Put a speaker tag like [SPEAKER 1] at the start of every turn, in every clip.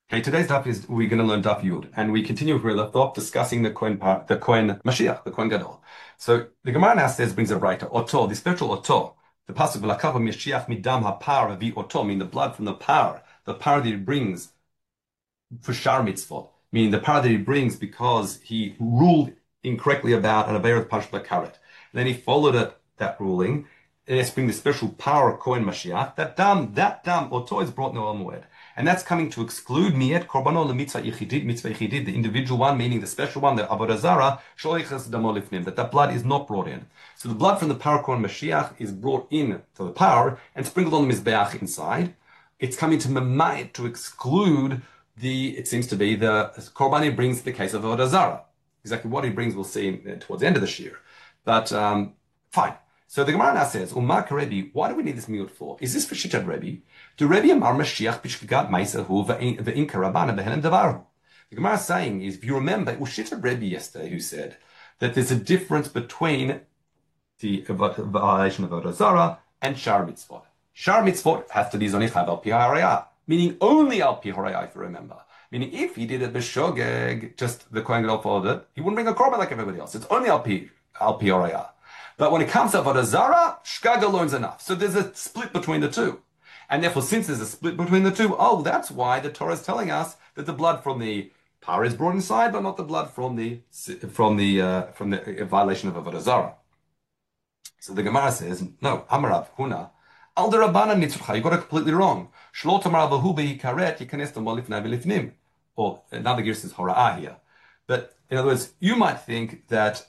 [SPEAKER 1] Okay, today's daf is we're going to learn daf Yud, and we continue where we left off discussing the Kohen Mashiach, the Kohen Gadol. So the Gemara now says brings a writer Oto, the spiritual Oto, the pasuk v'lakav Mashiach midam hapar avi Oto, meaning the blood from the power that he brings for Shar Mitzvot, meaning the power that he brings because he ruled incorrectly about an Aveirah Pash Bakaret. Then he followed that ruling, and it's bring the special power of Kohen Mashiach. That dam Oto is brought in the Olam Moed. And that's coming to exclude miet korbano lemitzvah yichidid, the individual one, meaning the special one, the avodah zara, sholichas damo lifnim, that blood is not brought in. So the blood from the power Kohen Mashiach is brought in to the power and sprinkled on the mizbeach inside. It's coming to mamayit to exclude it seems to be the korban he brings in the case of avodah zara. Exactly what he brings we'll see towards the end of the shir. But fine. So the Gemara now says, Umak Rebbe, why do we need this miyut for? Is this for Shittat Rebbe? Do Rebbe Amar Mashiach b'shkigat ma'asahu ve'in karabana behenem davarhu? The Gemara is saying is, if you remember, it was Shittat Rebbe yesterday who said that there's a difference between the violation of Avodah Zarah and Shar Mitzvot. Shar Mitzvot has to be zonichav al pi harayah, meaning only al pi harayah, if you remember. Meaning if he did it b'shogeg, just the Kohen Gadol followed it, he wouldn't bring a korban like everybody else. It's only al pi harayah. But when it comes to Avodah Zarah, Shkag alone is enough. So there's a split between the two. And therefore, since there's a split between the two, that's why the Torah is telling us that the blood from the power is brought inside, but not the blood from the violation of Avodah Zarah. So the Gemara says, no, Amarav Huna, Al derabbanan nitzurcha, you got it completely wrong. Shlo tamar vahu beikaret yikanes tamar lifnei v'lifnim. Or another gear says hora'ah here. But in other words, you might think that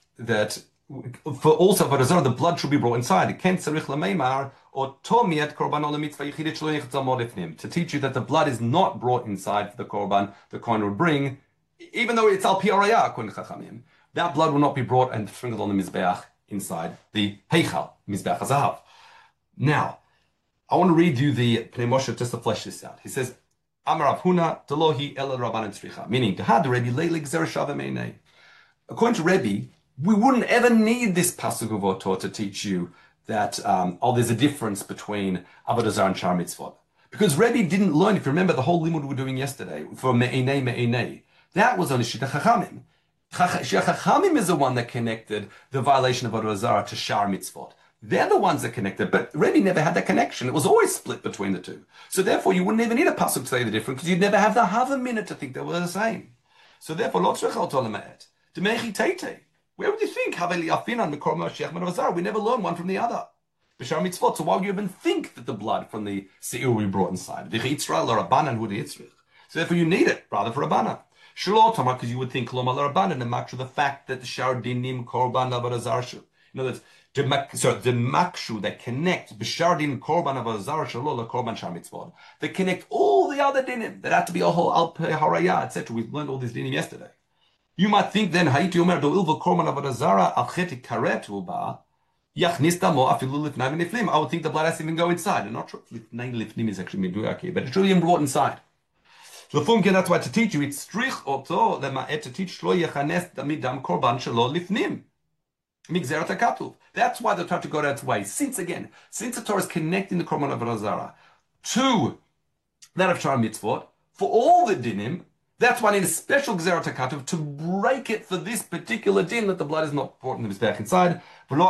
[SPEAKER 1] for also Avodah Zarah, the blood should be brought inside. Ken tzarich lameimar or tomiet korban lemitzvah yichidit shlo yichzamor lifnim, to teach you that the blood is not brought inside for the korban the kohen would bring, even though it's al pi harayah according to Chachamim. That blood will not be brought and sprinkled on the mizbeach inside the heichal mizbeach hazahav. Now, I want to read you the Pnei Moshe just to flesh this out. He says, Amar Rav Huna delohi el rabbanan tzricha, meaning Dehad Rebbe leilig zer shava meinei. According to Rebbe, we wouldn't ever need this pasuk of Oto to teach you that there's a difference between Avodah Zarah and Shar Mitzvot. Because Rebbe didn't learn, if you remember the whole limud we were doing yesterday, for Me'enei, that was only Shita Chachamim. Chachamim is the one that connected the violation of Avodah Zarah to Shar Mitzvot. They're the ones that connected, but Rebbe never had that connection. It was always split between the two. So therefore, you wouldn't even need a pasuk to say the difference, because you'd never have the half a minute to think they were the same. So therefore, Lo tzrich Oto le'ma'et, D'mechi teitei. Where would you think? We never learn one from the other. So why would you even think that the blood from the se'ir will be brought inside? So therefore you need it, rather for Rabbanan. Because you would think the fact that the Shardinim Korban Avodah Zarah. In other words, the makshu that connect B'shardim Korban Avodah Zarah Shalola Korban Shar Mitzvot. They connect all the other dinim that have to be a whole al harayah, etc. We've learned all these dinim yesterday. You might think then, Haiti Omer do ilva korban avodah zara al cheti karet uba yachnis damo afilu lifnei v'niflim. I would think the blood has to even go inside. I'm not sure if lifnei lifnim is actually meduyaki, but it's really brought inside. So that's why to teach you it's strich oto lema'et to teach shlo yechanes damidam korban shelo lifnim migzerat hakatuv. That's why they're trying to go that way. Since the Torah is connecting the korban avodah zara to that of Shar Mitzvot for all the dinim. That's why I need a special Gzerat HaKatuv to break it for this particular din that the blood is not brought in the Mizbeach inside.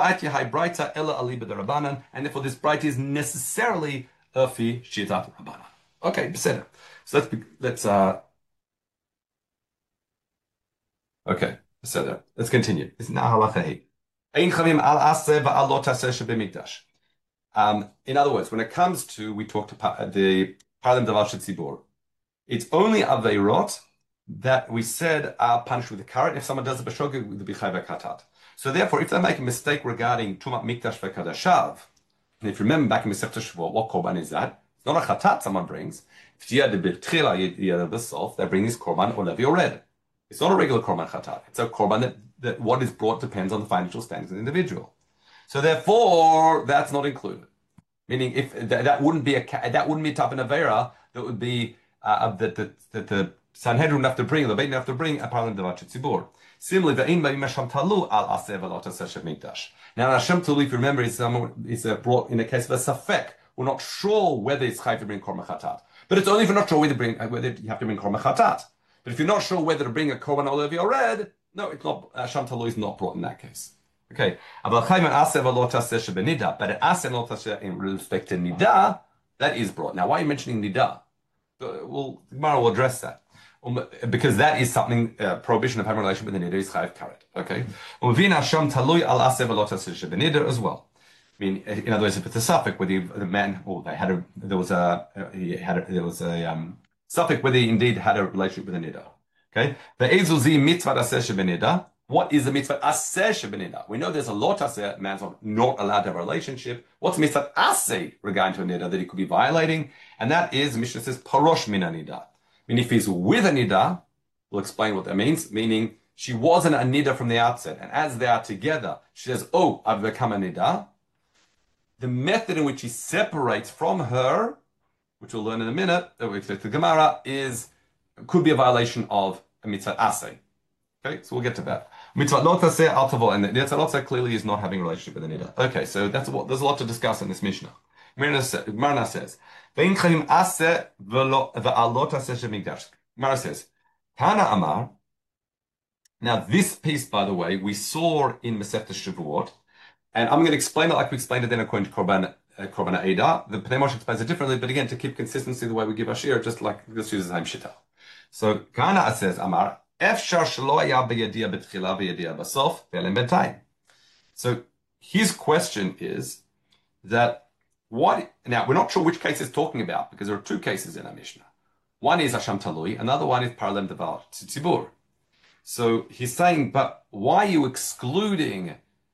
[SPEAKER 1] And therefore this bright is necessarily Erfi Shitat Rabbanan. Okay, beseder. So let's okay, beseder. Let's continue. It's now halacha hei. Ein chavim al aseh va'al lo taseh shebemikdash. In other words, when it comes to, we talked about the Parlim Davar Shetzibur, it's only Aveirot that we said are punished with the karet. If someone does a b'shogeg with the b'chai v'katat. So therefore, if they make a mistake regarding Tumat Mikdash v'kadashav, and if you remember back in Masechta Shavuot, what korban is that? It's not a chatat someone brings. If you had the b'tchila, you had the sof, they bring this korban or levi or red. It's not a regular korban chatat. It's a korban that what is brought depends on the financial standings of the individual. So therefore, that's not included. Meaning, if that wouldn't be type of avera, that would be that the Sanhedrin have to bring, the Beit have to bring a parliament Davar Shetzibur. Similarly, the Ein Ba'im Hashem Talu al Aseh V'lo Taseh Mikdash. Now, Hashem Talu, if you remember, is brought in a case of a safek. We're not sure whether it's chayv to bring korban chatat. But it's only if you're not sure whether you have to bring korban chatat. But if you're not sure whether to bring a korban olav or red, no, it's not. Asham talui is not brought in that case. Okay. But an aseh in respect to nida, that is brought. Now, why are you mentioning nida? Well, Gemara will address that. Because that is something, prohibition of having a relation with the nidar is chayav karet. Okay. Asham talui al aseh v'lo taseh shebenidar as well. I mean, in other words, if it's a suffix whether the man, or there was a suffix whether he indeed had a relationship with a nidar. Okay, the ezuzi mitzvah aseh shebenidar. What is the mitzvah aseh shebenidar? We know there's a lot aseh, man's not allowed to have a relationship. What's mitzvah aseh regarding to a nidar that he could be violating? And that is, Mishnah says, parosh min nidar. I mean, if he's with a nidar, we'll explain what that means. Meaning, she wasn't a nidar from the outset, and as they are together, she says, "Oh, I've become a nidar." The method in which he separates from her, which we'll learn in a minute, the Gemara, could be a violation of a mitzvah aseh. Okay, so we'll get to that. Mitzvah not aseh al tavo, and the mitzvah not aseh clearly is not having a relationship with the nidar. Okay, so there's a lot to discuss in this Mishnah. Gemara says, "Ve'in chayim aseh ve'alot aseh shemigdash." Gemara says, "Tana Amar." Now, this piece, by the way, we saw in Masechta Shavuot. And I'm going to explain it like we explained it then according to Korban Eidah. The Pnei Moshe explains it differently, but again, to keep consistency the way we give Ashir, just like let's use the same shita. So Kana says, Amar, Efshar shelo haya b'yadia b'tchila b'yadia b'sof ve'elem b'tayim. So his question is that now we're not sure which case he's talking about because there are two cases in our Mishnah. One is Asham Talui, another one is Paralem Devar Tzibur. So he's saying, but why are you excluding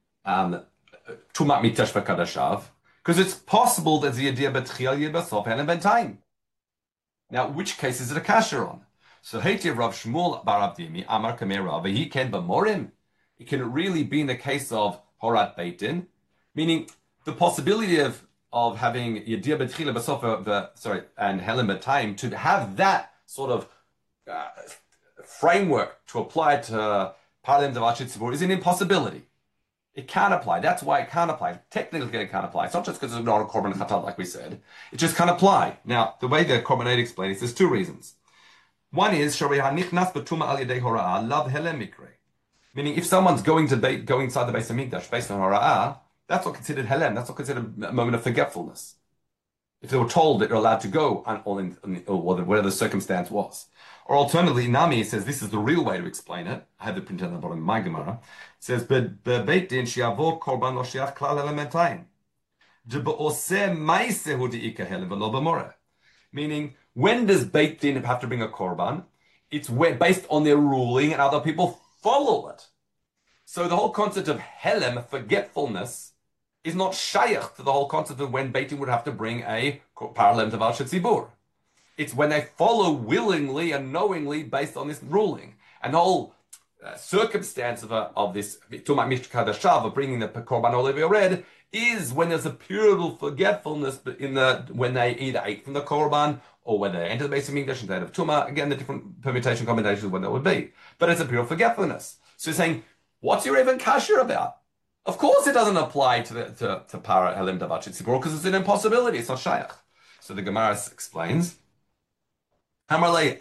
[SPEAKER 1] Tumat mitash v'kadashav, because it's possible that the idea betchiel yibasov and ben time. Now, which case is it a kasher on? So Heiti Rav Shmuel bar Abdimi Amar Kamera v'hi ken b'morim. It can really be in the case of Horat Beitin, meaning the possibility of having Yedia betchiel yibasov and Helen betime to have that sort of framework to apply to Paralem Devachit Tzibur is an impossibility. It can't apply. That's why it can't apply. Technically, it can't apply. It's not just because it's not a korban chatat, like we said. It just can't apply. Now, the way the Korban Eid explains it, there's two reasons. One is meaning if someone's going inside the Beis Hamikdash based on hora'ah, that's not considered helem. That's not considered a moment of forgetfulness. If they were told that you're allowed to go, or whatever the circumstance was. Or alternatively, Nami says this is the real way to explain it. I have the print on the bottom of my Gemara. It says, "Beit din shiavor korban lo shiach klal elementayim, de'oseh ma'asehu de'ika helen v'lo b'moreh." Meaning, when does Beit din have to bring a korban? It's based on their ruling, and other people follow it. So the whole concept of helem, forgetfulness, is not shaykh to the whole concept of when Beit din would have to bring a paralem devar shetzibur. It's when they follow willingly and knowingly based on this ruling. And the whole circumstance of this Tumat Mishka Kadashav, of bringing the Korban Olive red, is when there's a pure forgetfulness when they either ate from the Korban or when they enter the Beis Hamikdash and they have Tumah. Again, the different permutation combinations of when that would be. But it's a pure forgetfulness. So you're saying, what's your even kasher about? Of course it doesn't apply to Para Helim Davachit Tzibur because it's an impossibility. It's not shaykh. So the Gemara explains, I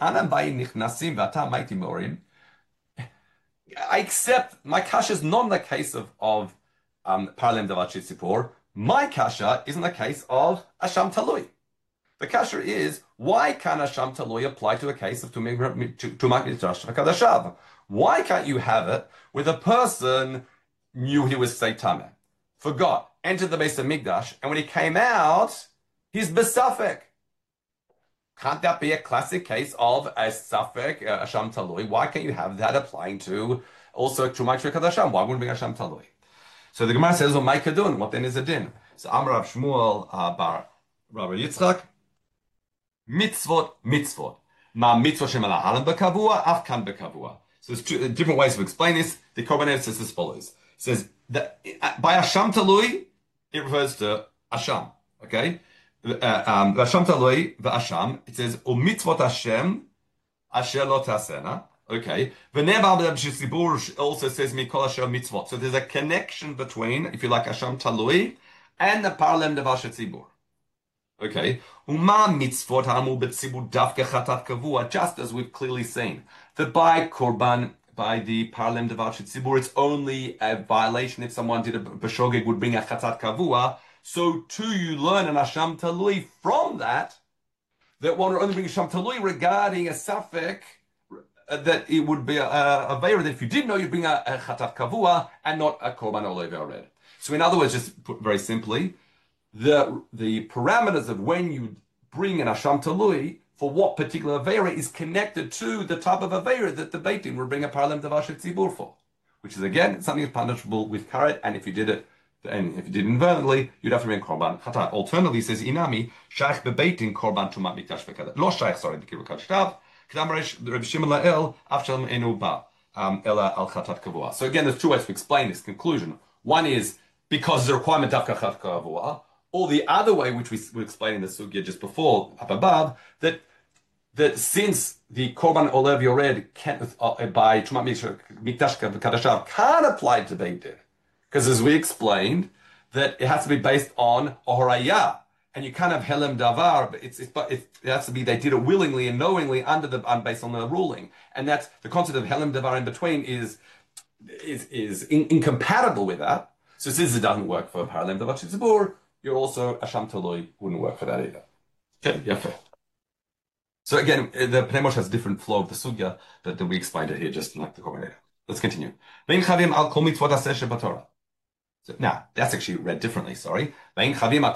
[SPEAKER 1] accept my kasha is not in the case of Paralem Davachit Tzibur. My kasha is in the case of Asham Talui. The kasha is, why can Asham Talui apply to a case of Tumak Midrash HaKadashav? Why can't you have it with a person knew he was Seitameh, forgot, entered the Beis Hamikdash, and when he came out, he's besafek. Can't that be a classic case of a Safek, Asham Talui? Why can't you have that applying to also Tumak Kadasham? Why wouldn't it be Asham Talui? So the Gemara says, "What Kadun? What then is a din?" So Amar Rav Shmuel bar Rabbi Yitzchak, mitzvot. Ma mitzvot shemala halam bekavua, afkan bekavua. So there's two different ways of explaining this. The Korban Eid says as follows. It says that by Asham Talui, it refers to Asham. Okay? Asham Talui, the Asham, it says, Umitzvot Hashem, Asher lo tasena. Okay. V'nebal also says, Mikol Asher mitzvot. So there's a connection between, if you like, Asham Talui and the Paralem Devar Shetzibur. Okay. Uma mitzvot ha'amur b'tzibur dafke chatat kavua, just as we've clearly seen, that by korban, by the paralem devar tzibur, it's only a violation if someone did a b'shogeg would bring a chatat kavua. So too you learn an asham talui from that one would only bring a sham talui regarding a safek that it would be a veira that if you didn't know you'd bring a chatat kavua and not a korban olev red. So in other words, just put very simply, the parameters of when you bring an asham talui for what particular avera is connected to the type of avera that the Beit Din will bring a paralem davar tzibur for, which is again something that's punishable with karet, and if you did it, and if you did it inadvertently, you'd have to bring korban chatat. Alternatively, says inami shaykh bebeit din korban tumat mikdash v'kadat. Lo shaykh, sorry, the kibbutz shtav. Kedam Rabbi Shimon Lael afshalom enu ba ela al chatat kavua. So again, there's two ways to explain this conclusion. One is because the requirement dafka chatat kavua. Or the other way, which we were explaining the sugya just before, up above, that since the korban olev yored by tumat mikdash kadashav can't apply to Beit Din, because as we explained, that it has to be based on ohoraya, and you can't have helem davar, but it has to be they did it willingly and knowingly based on the ruling, and that's the concept of helem davar in between is incompatible with that. So since it doesn't work for paralem davar tzibur, you're also asham taloi wouldn't work for that either. Okay, yeah. So again, the Pnei Moshe has a different flow of the sugya that we explained it here, just like the Korban. Let's continue. So now that's actually read differently. Sorry. So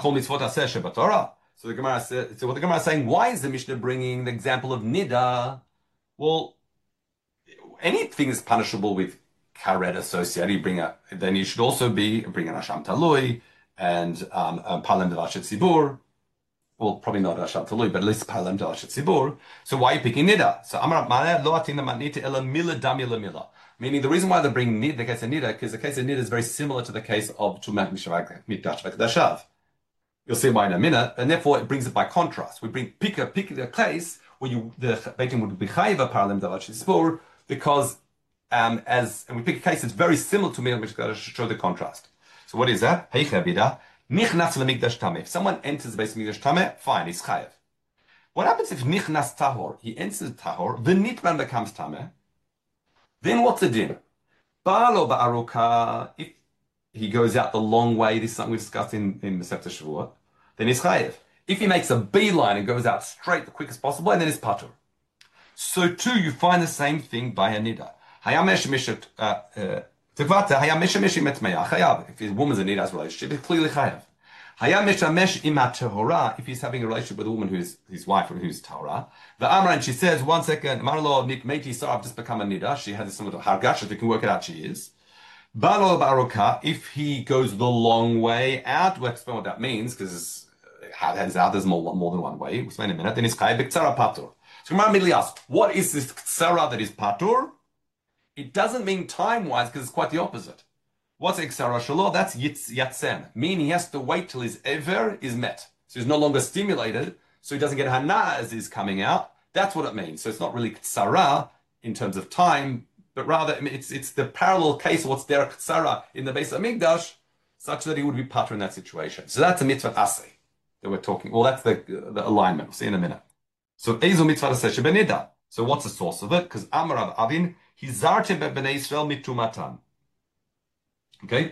[SPEAKER 1] the Gemara says, so what the Gemara is saying, why is the Mishnah bringing the example of nida? Well, anything that's punishable with karet associated, then you should also bring an asham taloi and paralem devar tzibur. Well, probably not asham talui, but at least paralem devar tzibur. So why are you picking nida? So Amar Mana lo atina matnita ela mila dam ela mila. Meaning the reason why they bring nida, the case of nida, because the case of nida is very similar to the case of tumat mikdash v'kedashav. You'll see why in a minute, and therefore it brings it by contrast. We pick a case where the Beit Din would be chayiv paralem devar tzibur because and we pick a case that's very similar to mikdash to show the contrast. So what is that? Nichnas lemikdash tameh. If someone enters the base of mikdash tameh, fine, he's chayev. What happens if nichnas tahor? He enters tahor, the nitman becomes tameh. Then what's the din? Ba'alo ba'aruka. If he goes out the long way, this is something we discussed in Masechta Shavuot, then he's chayev. If he makes a beeline and goes out straight the quickest possible, and then he's patur. So too, you find the same thing by a nida. Hayamesh mishat. If his woman's in a nida's relationship, it's clearly chayav. If he's having a relationship with a woman who's his wife or who's tahora, the Amran, she says, 1 second, Marlo Meiti, so I've just become a nida. She has some little hargash, if you can work it out, she is. Balo Baroka, if he goes the long way out, we'll explain what that means, because there's more than one way. We'll explain in a minute. Then it's chayav b'ktsara patur. So Gemara immediately asks, what is this ktsara that is patur? It doesn't mean time-wise, because it's quite the opposite. What's Iksara Shalom? That's Yatsem. Meaning he has to wait till his Ever is met. So he's no longer stimulated, so he doesn't get Hana as is coming out. That's what it means. So it's not really Ktsara in terms of time, but rather it's the parallel case of what's there Ktsara in the base of Migdash, such that he would be patur in that situation. So that's a mitzvah aseh that we're talking. Well, that's the alignment. We'll see in a minute. So Ezo mitzvah aseh shebenida. So what's the source of it? Because Amar Avin, Hizartem b'nei Yisrael mitumatan. Okay,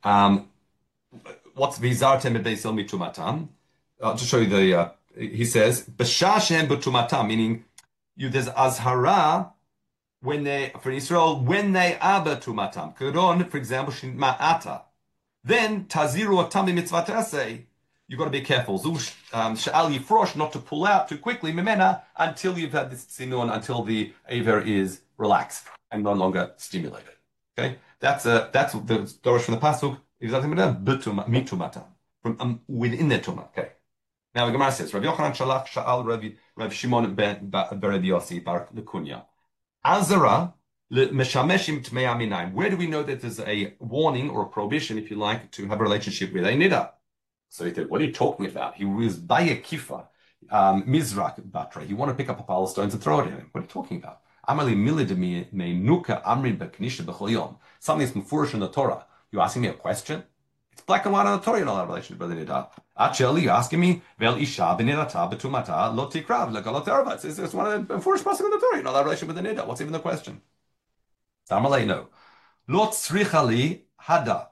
[SPEAKER 1] what's Vizartem b'nei Yisrael mitumatan? I'll just show you the. He says b'shashem b'tumatam, meaning there's azhara when for Israel when they are b'tumatam. Kedon, for example, ma'ata. Then taziru otam mitzvah tasei. You've got to be careful. Sha'al yifrosh, not to pull out too quickly, mimena, until you've had this sinun, until the aver is relaxed and no longer stimulated. Okay, that's the dorish from the pasuk. Mitumata from within the tuma. Okay. Now the Gemara says, Rabbi Yochanan Shalach Sha'al Rabbi Shimon ben Rabbi Yossi bar Lekunya. Azara meshameshim tmei aminayim. Where do we know that there's a warning or a prohibition, if you like, to have a relationship with a nida? So he said, what are you talking about? He was by a kifa, mizrak batra. He wanted to pick up a pile of stones and throw it at him. What are you talking about? Amali milid meinuka amrin beknisha b'chol yom. Something that's mufurish in the Torah. You asking me a question? It's black and white on the Torah. You're not allowed a relationship with a nida. Actually, you're asking me, Vel Isha b'nidata b'tumata lo tikrav legalot erva. It's one of the first pasuk of the Torah. You know that relation with the nida. What's even the question? Samalei, no. Lo tzrichali hada.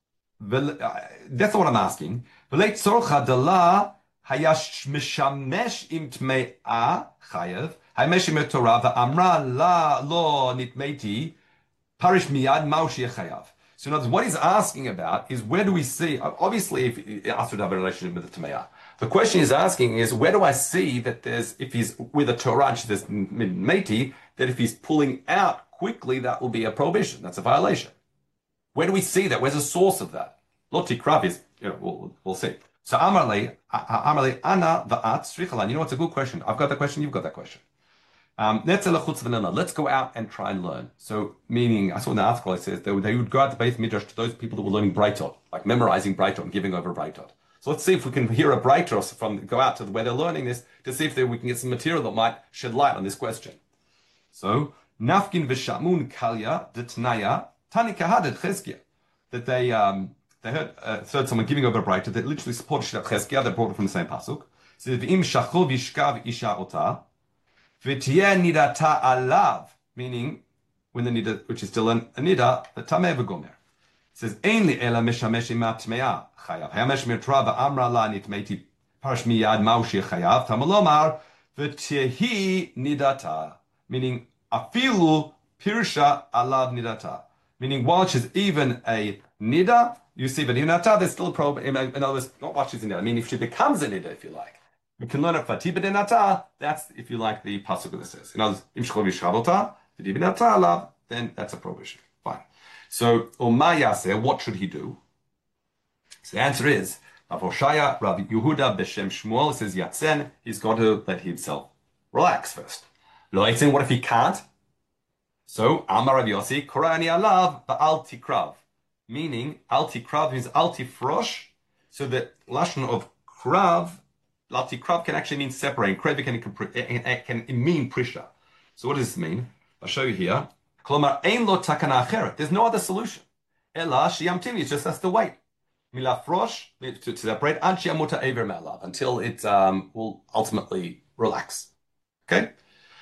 [SPEAKER 1] That's what I'm asking. V'leit tzorcha dela hayash mishamesh im tme'a chayev. Hayamesh im Torah v'amra la lo nitmeiti parish miyad maushi chayav. So in other words, what he's asking about is where do we see, obviously if he has to have a relationship with the Tameah. The question he's asking is where do I see that there's, if he's with a Torah and there's meiti, that if he's pulling out quickly, that will be a prohibition. That's a violation. Where do we see that? Where's the source of that? Loti krav is, we'll see. So Amarle, Ana va'at strichalan. You know, it's a good question. I've got that question, you've got that question. Let's go out and try and learn. So, meaning, I saw in the article it says they would go out to Beit Midrash to those people that were learning Breitot, like memorizing Breitot and giving over Breitot. So let's see if we can hear a Breitot from go out to where they're learning this to see if we can get some material that might shed light on this question. So, Nafkin v'shamun kalya d'tnaya tani kahadet cheskia. That they heard someone giving over Breitot that literally supported Shirach Cheskia. They brought it from the same pasuk. So, v'im shachol v'ishkav isha ota. V'tiyeh nidata alav, meaning when the nida, which is still a nida, the tameh v'gomer. It says, "Ein li ela mishamesh ima tmeya chayav. Hayamesh mirtra v'amra la nitmeiti parash miyad maushi chayav. Tamalomar v'tiyehi nidata," meaning afilu pirsha alav nidata, meaning while she's even a nida, you see, but in nidata there's still a problem. In other words, not while she's a nida. I mean, if she becomes a nida, if you like. We can learn it Fatih b'denata. That's, if you like, the pasuk that says. In other words, im shchol v'yishavota, Fatih b'denata alav, then that's a prohibition. Fine. So, Umayaseh, what should he do? So the answer is, Rav Hoshaya, Rav Yehuda, Beshem Shmuel, says Yatzen, he's got to let himself relax first. Lo Yatzen, what if he can't? So, Amar Rav Yossi, Korani alav ba'al tikrav. Meaning, al tikrav means al tifrosh. So the lashon of krav, Lati krav can actually mean separating. Krevi can mean prisha. So what does this mean? I'll show you here. Klomar ein lo takana acheret. There's no other solution. Ela shiyamtini. It's just has to wait. Milafrosh to separate and shiyamuta ever me'alav until it will ultimately relax. Okay.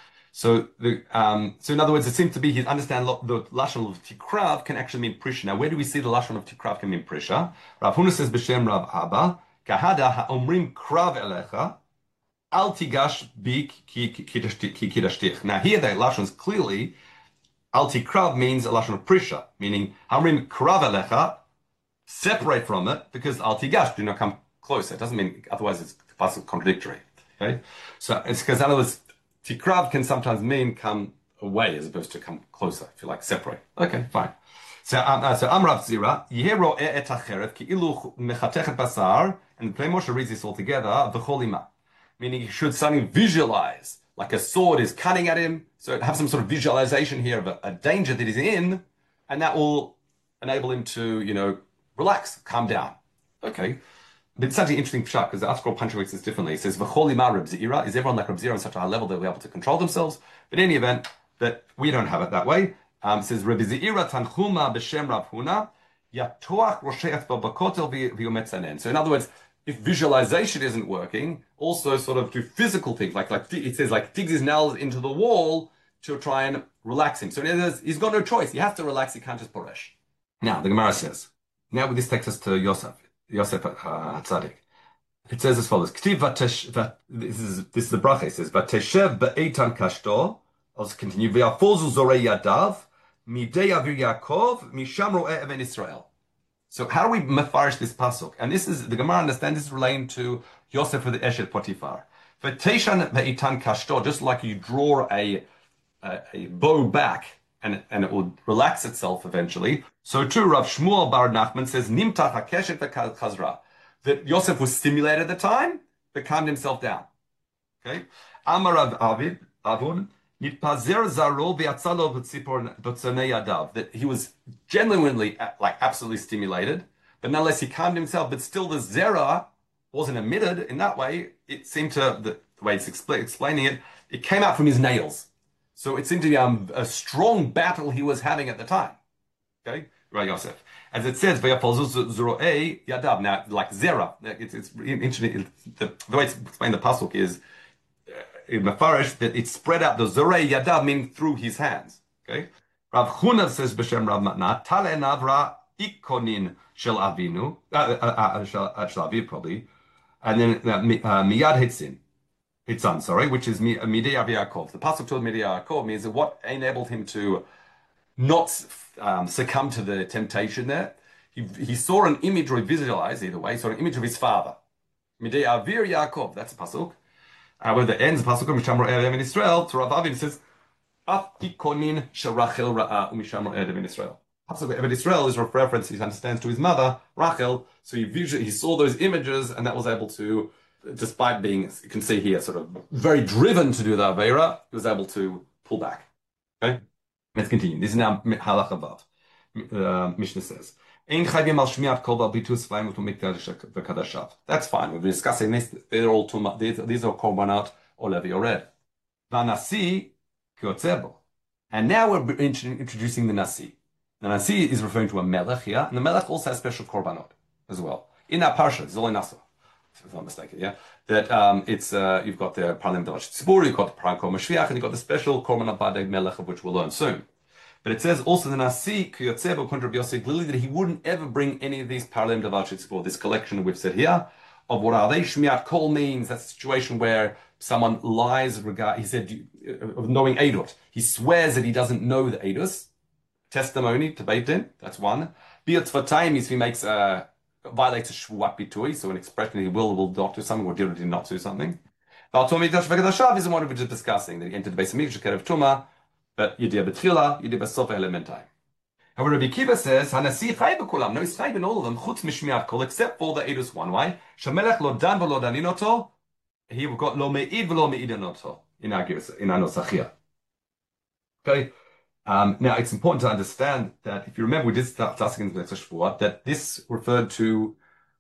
[SPEAKER 1] So so in other words, it seems to be he understand the lashon of tikrav can actually mean prisha. Now, where do we see the lashon of tikrav can mean prisha? Rav Huna says b'shem Rav Abba. Kahada ha'omrim krav elecha, al tigash bi ki kidashtich. Now here the lashon is clearly, al tikrav means a lashon of prisha, meaning ha'omrim krav elecha, separate from it, because al tigash, do not come closer. It doesn't mean, otherwise it's contradictory. Okay? So it's because in other words, tikrav can sometimes mean come away as opposed to come closer, if you like, separate. Okay, fine. So Amrav Zira, Yehero et acheret ki ilu mechatechet basar, and Plei Moshe reads this all together, v'cholima, meaning you should suddenly visualize, like a sword is cutting at him, so have some sort of visualization here of a danger that he's in, and that will enable him to, relax, calm down. Okay. But it's such an interesting pshat, because the article punctuates this differently. It says, v'cholima Reb Zira, is everyone like Reb Zira on such a high level that they'll be able to control themselves? But in any event, that we don't have it that way. Says Rabbi Zeira Tanchuma b'Shem Rav Huna Yatoach Rosheach Bakotel v'Yometzanen. So in other words, if visualization isn't working, also sort of do physical things like it says like digs his nails into the wall to try and relax him. So he's got no choice. He has to relax. He can't just poresh. Now the Gemara says. Now this takes us to Yosef Hatzadik. It says as follows: Ktiv this is the bracha. It says Vateshev be'eitan kashto. Also continue. V'yafozu zorei yadav. Midei avir Yaakov, misham ro'eh even Israel. So how do we mefarish this pasuk? And this is, the Gemara understands this is relating to Yosef with the Eshet Potiphar. V'teishan ve'itan kashto, just like you draw a bow back and it will relax itself eventually. So too, Rav Shmuel Bar Nachman says, Nimtach hakeshet v'chazra. That Yosef was stimulated at the time, but calmed himself down. Okay? Amar Rav Avun, that he was genuinely, like, absolutely stimulated, but nonetheless he calmed himself, but still the zera wasn't emitted in that way. It seemed to, the way it's explaining it, it came out from his nails. So it seemed to be a strong battle he was having at the time. Okay? Right, Yosef. As it says, "Vayapol Zuroei Yadav." Now, like Zera, it's interesting. The way it's explained in the pasuk is in Mefarish that it's spread out. The Zorei Yadav meaning through his hands. Okay. Rav Huna says b'shem Rav Matna Tale Navra Ikonin Shel Avinu Shel Aviv probably, and then Miyad Hitzan, sorry, which is Midei Avi Yaakov. The pasuk told Midei Yaakov means that what enabled him to not succumb to the temptation there. He saw an image, or he visualized either way, he saw an image of his father. Midei Avir Yaakov, that's a pasuk. Where the ends the pasuk of Mishamro Erev in Israel, to Rav Avin says, Af ikonin sharachel ra'a umishamro Erev in Israel. Pasuk of Israel is a reference he understands to his mother, Rachel, so he saw those images, and that was able to, despite being, you can see here, sort of very driven to do the Aveira, he was able to pull back. Okay? Let's continue. This is now Halach Vav. Mishnah says, that's fine. We've been discussing this. They're all these are korbanot or levi or red. Vanasi kiotzebo. And now we're introducing the nasi. The nasi is referring to a melech here, and the melech also has special korbanot as well. In that parsha, Zolei Naso, if I'm not mistaken, yeah, that it's you've got the Parlim Davash Tzibur, you've got the Param Kol Mashviach, and you've got the special korbanot badeg melech, of which we'll learn soon. But it says also the Nasi Kuyotzebo contra Yosef Glili that he wouldn't ever bring any of these Paralem Davashits for this collection we've said here of what are they. Shmiat Kol means that's a situation where someone lies he said of knowing Eidot. He swears that he doesn't know the Eidus. Testimony to Beit Din, that's one. Biot Vatayim means he makes violates a Shvuat Bitui, so an expression he will not do something or did not do something. Valtomi Dash Vegadashav is the one we're just discussing, that he entered the base of Mikdash, Kerev Tuma. But Yediyah B'tchila, Yediyah B'sof elementai. However, Rabbi Kiva says, Hanasi chai b'kulam. No, he's chai in all of them, chutz mishmiat kol, except for the Eidus one. Why? Shamelech lo dan v'lo daninoto. He got lo me'id v'lo me'idanoto in our nosachia. Okay. Now it's important to understand that if you remember, we did start discussing the Shvuot, that this referred to,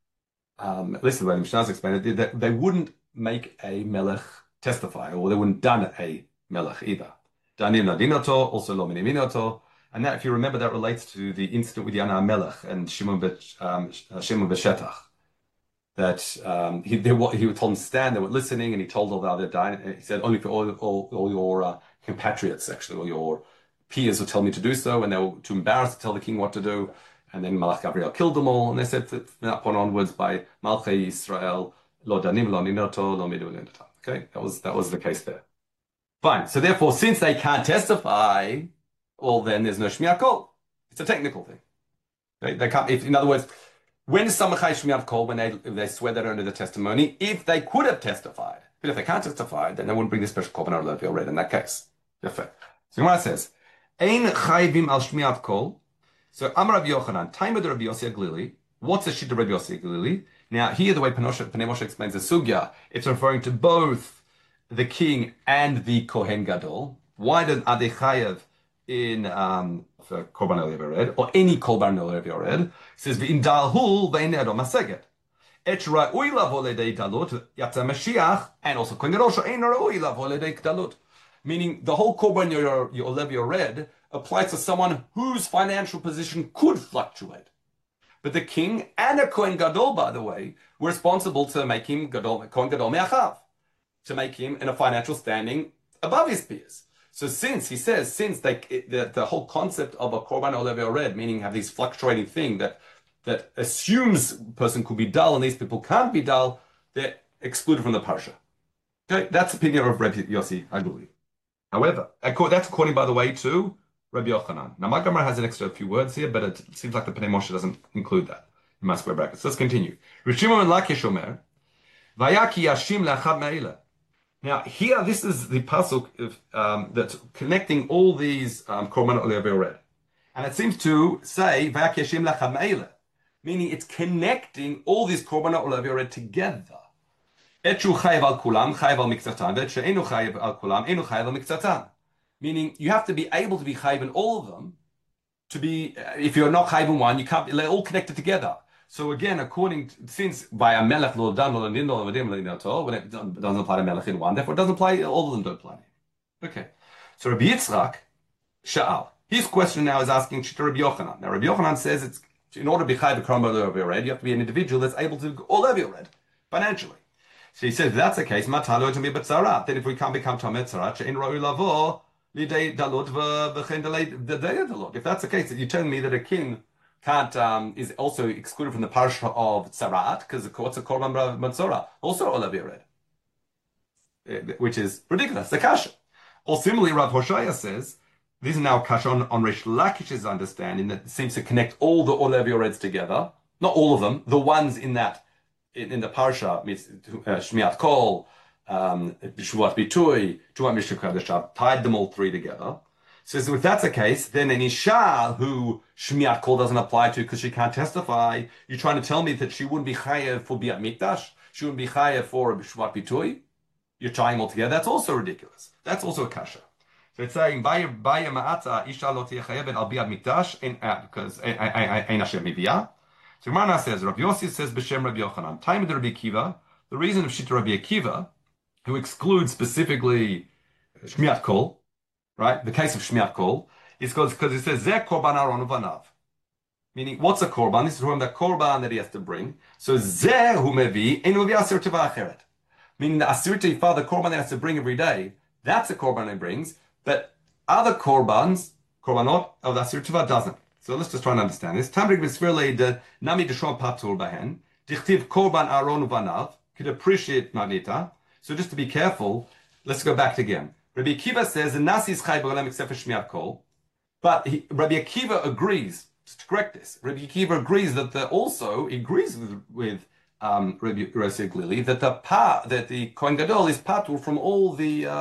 [SPEAKER 1] at least the way the Mishnahs explained it, that they wouldn't make a melech testify, or they wouldn't done a melech either. Danim Nadinoto, also Lo Miniminoto. And that, if you remember, that relates to the incident with Yana Melech and Shimon Beshetach. That he told them to stand, they were listening, and he told all the other dying. He said, only for all your compatriots, actually, all your peers will tell me to do so, and they were too embarrassed to tell the king what to do. And then Malach Gabriel killed them all, and they said from that point onwards, by Malchei Israel, Lo Danim, Lo Ninoto, Lo Midulinoto. Okay, that was the case there. Fine. So therefore, since they can't testify, well, then there's no Shmiat Kol. It's a technical thing. They can't. In other words, when is someone chai Shmiat Kol? When they swear they don't do the testimony, if they could have testified, but if they can't testify, then they wouldn't bring the special korban or levi or red in that case. So Gemara says, Ein chayvim al Shmiat Kol. So Amar Rabbi Yochanan, time of the Rabbi Yossi Glili. What's the shit of Rabbi Yossi Glili? Now here, the way Pnei Moshe explains the sugya, it's referring to both the king and the Kohen Gadol. Why are they chayav in Korban Levi Red or any Korban Levi Red? It says v'indalhu v'einedo maseget. Et ra'ui lavo ledei dalut yatza Mashiach, and also Kohen Gadol she'ein ra'ui lavo ledei dalut. Meaning the whole Korban your Levi Red applies to someone whose financial position could fluctuate. But the king and a Kohen Gadol, by the way, were responsible to make him Kohen Gadol me'achav, to make him in a financial standing above his peers. So since the whole concept of a korban olev or red, meaning have these fluctuating thing that assumes a person could be dull and these people can't be dull, they're excluded from the parsha. Okay, that's the opinion of Rabbi Yossi, I believe. However, that's according, by the way, to Rabbi Yochanan. Now, my Gemara has an extra few words here, but it seems like the Pnei Moshe doesn't include that in my square brackets. Let's continue. Rishimon ben Lakish Omer, Vayaki Yashim Lachad Me'ila. Now, here, this is the pasuk that's connecting all these korban olev red, and it seems to say Vayaki Yashim Lachad Me'ila, meaning it's connecting all these korban olev red together. Etchu chayev al kulam, chayev al miktzatan, ve'etchu enu chayev al kulam, enu chayev al miktzatan. Meaning, you have to be able to be chayev in all of them. To be, if you're not chayev in one, you can't. They're all connected together. So again, since by a melech lo dan lo din lo vadim lo dinato, when it doesn't apply to melech in one, therefore it doesn't apply. All of them don't apply. Okay. So Rabbi Yitzchak Sha'al. His question now is asking Shita Rabbi Yochanan. Now Rabbi Yochanan says it's in order to be chayv b'korban over your red, you have to be an individual that's able to all over your red financially. So he says if that's the case, matalo to be b'tzara. Then if we can't become tamei tzara, she'en ra'u lavo lidei dalot v'chen dalot. If that's the case, that you're telling me that a king can't is also excluded from the parsha of tzarat because what's a korban b'tzara? Also all over your red, which is ridiculous. The kasha. Or similarly, Rav Hoshaya says. These are now kasha on Rish Lakish's understanding that it seems to connect all the Olev Yoreds together. Not all of them, the ones in that, in the Parsha, Shmiat Kol, Shuvat Bitui, Tuat Mishuk Kadeshah, tied them all three together. So if that's the case, then an Isha who Shmiat Kol doesn't apply to because she can't testify, you're trying to tell me that she wouldn't be chayev for Biat Mikdash, she wouldn't be chayev for Shuvat Bitui? You're tying them all together. That's also ridiculous. That's also a kasha. So it's saying, "Baya ma'ata isha lo tiyachayevet al biad mikdash," because ein Hashem mivia. So Gemara says, Rabbi Yossi says b'shem Rabbi Yochanan. Time of the Rabbi Akiva. The reason of Shita Rabbi Akiva, who excludes specifically Shmiat Kol, right? The case of Shmiat Kol is because it says Zeh korban aron uvanav. Meaning, what's a korban? This is from the korban that he has to bring. So Zeh hu mevi enu mevi asir teva acheret. Meaning the asir teva, the korban that he has to bring every day. That's a korban he brings. But other korbanot of the Asir Teva doesn't. So let's just try and understand this. Tamrik v'svirle de nami deshon patur bahen. Dichtiv korban aron uvanav. Could appreciate Magnita. So just to be careful, let's go back again. Rabbi Akiva says the nasi is chai b'olam except for shmiat kol. But Rabbi Akiva agrees, just to correct this, Rabbi Akiva agrees that also agrees with Rabbi Yossi Glili that the Kohen Gadol is patur from all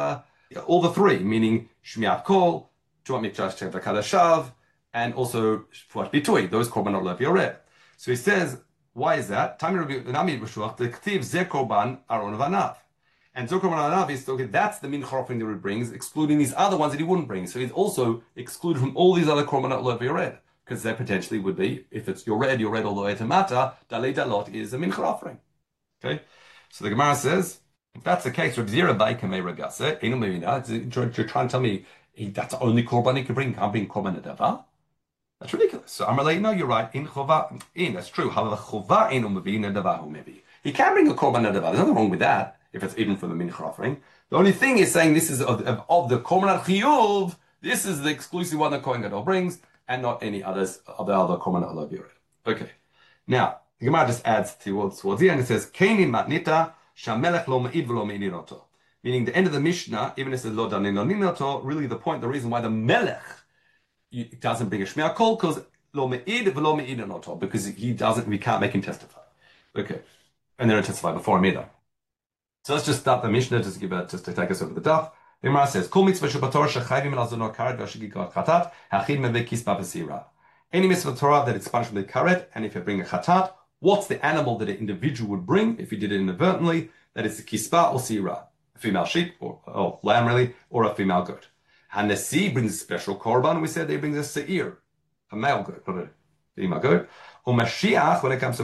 [SPEAKER 1] the three, meaning Shmiat Kol, Tuat Mikdash Teva Kadashav, and also Shuvat Bitui, those korbanot lev yored. So he says, why is that? Tami Rabbi Nami B'Shuach, the Ktiv Zeh Korban Aron Vanav. And Zeh Korban Vanav is, okay, that's the mincha offering that he brings, excluding these other ones that he wouldn't bring. So he's also excluded from all these other korbanot lev yored, because there potentially would be, if it's yored all the way to Mata, Dalei Dalot is a mincha offering. Okay? So the Gemara says, if that's the case, Reb Zira by Kamei Ragase, you're trying to tell me that's the only korban he can bring, can't bring korban nedava? That's ridiculous. So I'm like, no, you're right. That's true. However, chova inu mevi nedava maybe. He can bring a korban nedava. There's nothing wrong with that if it's even for the mincha offering. The only thing is saying this is of the korban chiyuv. This is the exclusive one that Kohen Gadol brings, and not any others of the other korban olav yored. Okay. Now the Gemara just adds towards the end. It says Kainin matnita. Shamelech lo ma'id v'lo me'ininoto. Meaning the end of the Mishnah, even if it says lo danin lo ninoto, really the reason why the melech doesn't bring a shmiat kol, because lo me'id v'lo me'ininoto, because we can't make him testify. Okay. And then testify before him either. So let's just start the Mishnah, just to take us over the daf. The Gemara says, Kol mitzvah shebator shechayvim el azonor karet v'ashigik chatat, hachid meveh kispa v'sira. Any mitzvah Torah that it's punished with karet, and if you bring a chatat, what's the animal that an individual would bring if he did it inadvertently? That is a kispa or sira, a female sheep or lamb really, or a female goat. Hanesi brings a special korban. We said they bring a seir, a male goat, not a female goat. Or Mashiach, when it comes to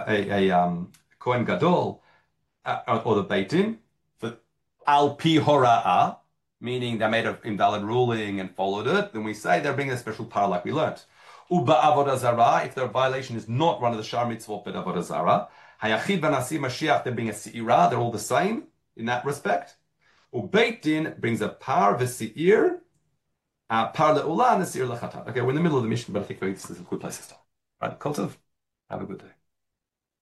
[SPEAKER 1] Kohen Gadol or the Beit Din, for al pi hora'ah, meaning they made an invalid ruling and followed it, then we say they're bringing a special par like we learnt. Uba avodah zarah, if their violation is not one of the shar mitzvot but avodah zarah. Hayachid v'nasi Mashiach, they bring a seira, they're all the same in that respect. Ubeit Din brings a par v'seir, par le'ula and a seir lechatat. Okay, we're in the middle of the mission, but I think this is a good place to stop. Right, Kol Tov. Have a good day.